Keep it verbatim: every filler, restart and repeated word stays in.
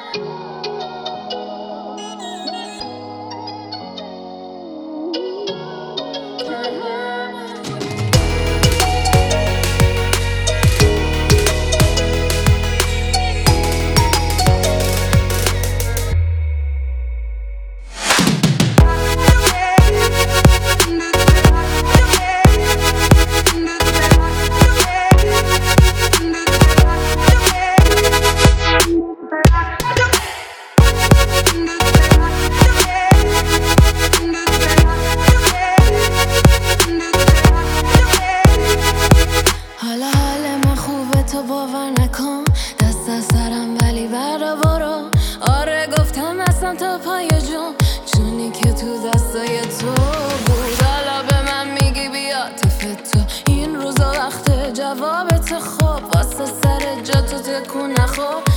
حالا حال من خوبه تو باور نکن، دست از سرم ولی برا برو. آره گفتم اصلا تا پای جون، چونی که تو دستای تو بود. حالا به من میگی بیا تفت تو، این روزا وقت جوابت. خب واسه سر جا تو تکون نخور.